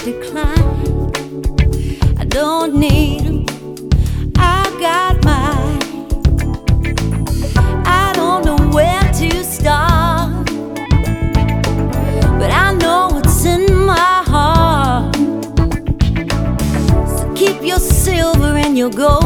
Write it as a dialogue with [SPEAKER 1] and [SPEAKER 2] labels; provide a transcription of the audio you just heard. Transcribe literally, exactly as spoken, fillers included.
[SPEAKER 1] decline. I don't need 'em, I got mine. I don't know where to start, but I know what's in my heart. So keep your silver and your gold